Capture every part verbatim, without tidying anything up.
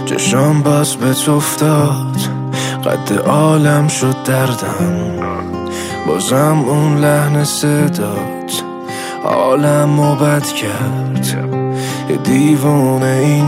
چشام باز به تو افتاد، قد عالم شد دردم، بازم اون لحن صدات عالمو بد کرد. یه دیوونه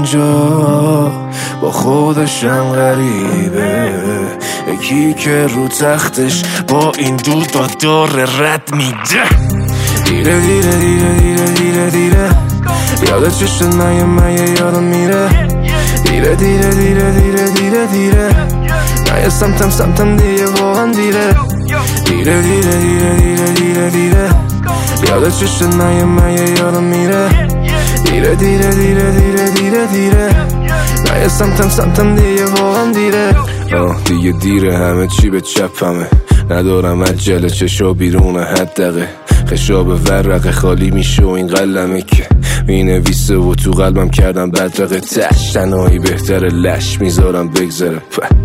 اینجا با خودشم غریبه، یکی که رو تختش با این دود با داره رد میده. دیره دیره دیره دیره دیره دیره یادت چه شد من یه من یه یادم میره. دیره دیره دیره دیره دیره دیره من یه سمتم سمتم دیگه واقعا دیره. دیره دیره دیره دیره دیره دیره یادت چه شد من یه من یه یادم میره. دیره دیره دیره دیره دیره دیره من یه سمتم سمتم دیگه واقعا دیره. آه دیگه دیره، همه چی به چپمه، ندارم عجله، چشا بیرون حد دقه، خشاب ورقه خالی میشه و این قلمه که مینویسه و تو قلبم کردم بدرقه. تش تنهایی بهتره، لش میذارم بگذره.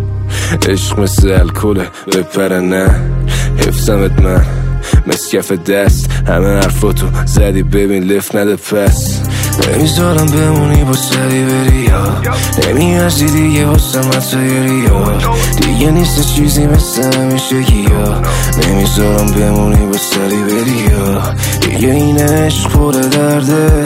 عشق مثل الکله بپره نه حفظمت من مسکف دست، همه حرفاتو زدی ببین لفت نده پس. نمیذارم بمونی با سری بری یا نمیارزی دیگه واسه مطایری یا دیگه نیست چیزی مثل همیشگی یا نمیذارم بمونی با سری بری یا دیگه این عشق پر درده،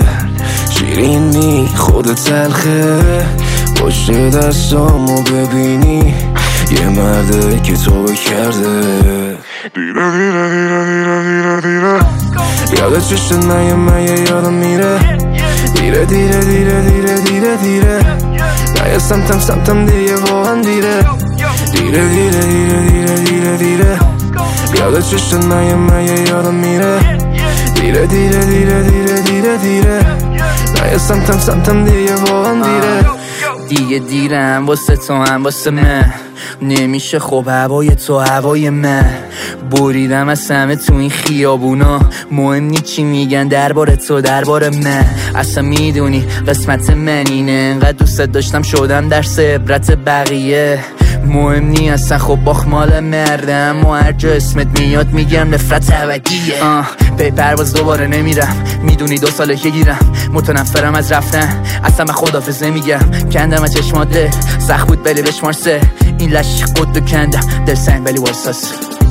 شیرینی خود تلخه، پشت دستامو ببینی یه مرده که تو کرده. دیره دیره دیره دیره دیره دیره یادت چه شد من یه من یه یادم میره. دیره دیره دیره دیره دیره دیره من یه سمتم سمتم دیگه واقعا دیره. دیره دیره دیره دیره دیره دیره یادت چه شد من یه من یه یادم میره. دیره دیره دیره دیره دیره دیره من یه سمتم سمتم دیگه واقعا دیره. دیگه دیرم واسه تو هم واسه من، نمیشه خب هوای تو هوای من. بریدم از همه تو این خیابونا، مهم نی چی میگن درباره تو درباره من. اصلا میدونی قسمت من اینه، انقدر دوست داشتم شدم درس عبرت بقیه. مهم نی اصلا خب باخ مال مردم و هر جا اسمت میاد میگم نفرت ابدیه. آه پی پرواز دوباره نمیرم، میدونی دو ساله که گیرم، متنفرم از رفتن، اصلا من خدافظ نمیگم. کندم از چشمات ده سخت بود ولی بشمار سه، این لش قدو کندم دل سنگ ولی واساس.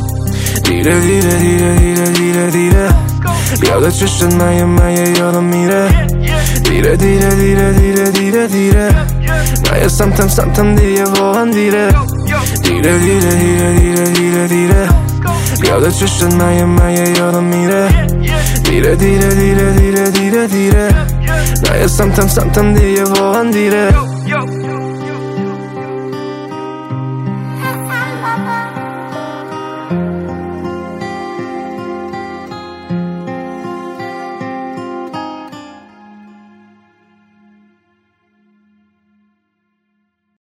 دیره دیره دیره دیره دیره دیره یادت چه شد من یه من یه یادم میره. دیره دیره دیره دیره دیره دیره من یه سمتم سمتم دیگه واقعا دیره. دیره دیره دیره دیره دیره دیره یادت چه شد من یه من یه یادم میره. دیره دیره دیره دیره دیره دیره من یه سمتم سمتم دیگه واقعا دیره.